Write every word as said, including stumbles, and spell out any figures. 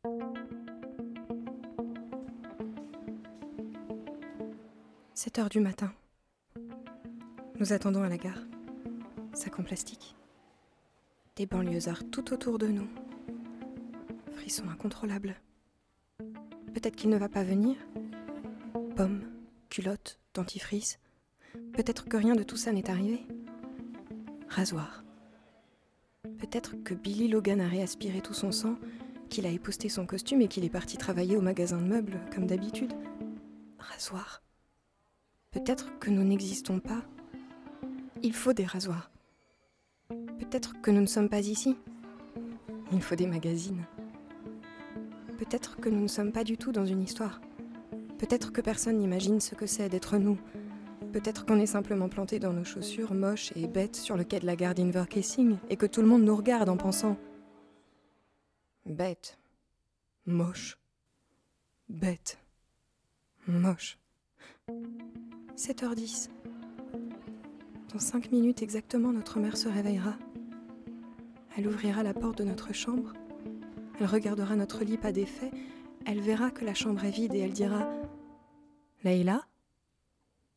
sept heures du matin. Nous attendons à la gare. Sac en plastique. Des banlieusards tout autour de nous. Frisson incontrôlable. Peut-être qu'il ne va pas venir. Pommes, culottes, dentifrice. Peut-être que rien de tout ça n'est arrivé. Rasoir. Peut-être que Billy Logan a réaspiré tout son sang, qu'il a épousseté son costume et qu'il est parti travailler au magasin de meubles, comme d'habitude. Rasoir. Peut-être que nous n'existons pas. Il faut des rasoirs. Peut-être que nous ne sommes pas ici. Il faut des magazines. Peut-être que nous ne sommes pas du tout dans une histoire. Peut-être que personne n'imagine ce que c'est d'être nous. Peut-être qu'on est simplement planté dans nos chaussures, moches et bêtes, sur le quai de la gare d'Inverkeithing, et que tout le monde nous regarde en pensant « Bête, moche, bête, moche ». sept heures dix. Dans cinq minutes exactement, notre mère se réveillera. Elle ouvrira la porte de notre chambre. Elle regardera notre lit pas défait. Elle verra que la chambre est vide et elle dira « Leïla ?»